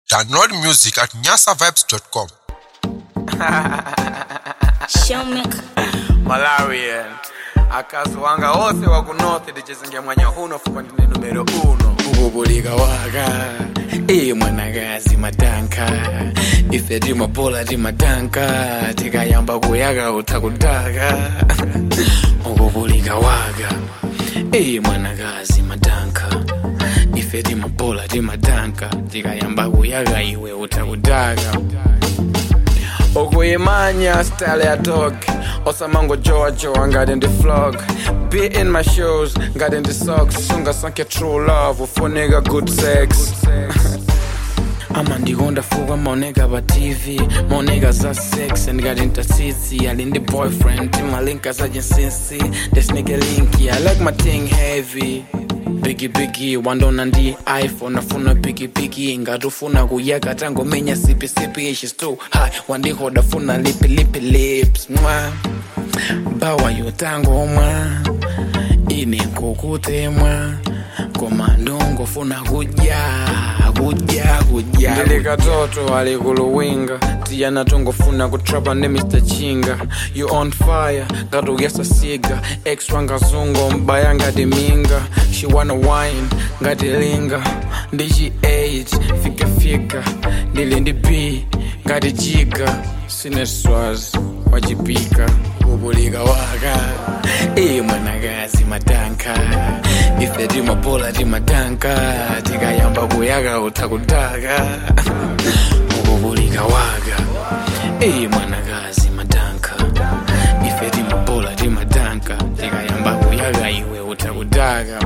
Download music at nyasavibes.com. Malawian akazwanga ose wa kunote dichizingia mwanya huno fupa ndine numero 1 ukubulika waka mwanagazi matanka ife timapola timatanka tikayamba kuyaka utakutaka ukubulika waka mwanagazi matanka ife timapola timatanka tikayamba kuyaka iwe utakutaka Okuyimanya style ya talk Osamango Joa got in the vlog Be in my shoes, got in the socks Sunga sanke true love, ufo nigga good sex Ama ndigonda fuga monega ba TV Monega za sex and got into CC I in the boyfriend, my link as a jinsinsi This nigga linky, I like my thing heavy Biggie, wando nandi iPhone Afuna biggie, ngatufuna kuyaka tango menya sipi she's too high Wandi hoda funa lips mwa Bawa yotango mwa Ini kukute mwa Komandongo funa kuja Ndilika toto alikuluwinga Tiyana tungo funa kutrapa ne Mr. Chinga You on fire, gatu yesa siga Ex wanga zungo mbaya ngati minga She wanna wine, ngati linga Ndiji 8, fika Ndili ndi B, ngati jiga Sine swaz, wajibika Ubulika waka mwanagazi matanka Ife timapola timatanka Tikayamba kuyaka utakutaka Ubulika waka mwanagazi matanka Ife timapola timatanka Tikayamba kuyaka iwe utakutaka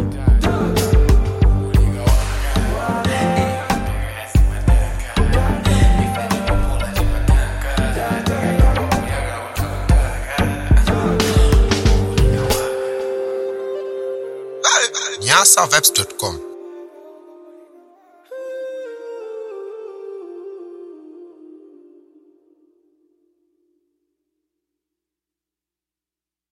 nyasavibes.com.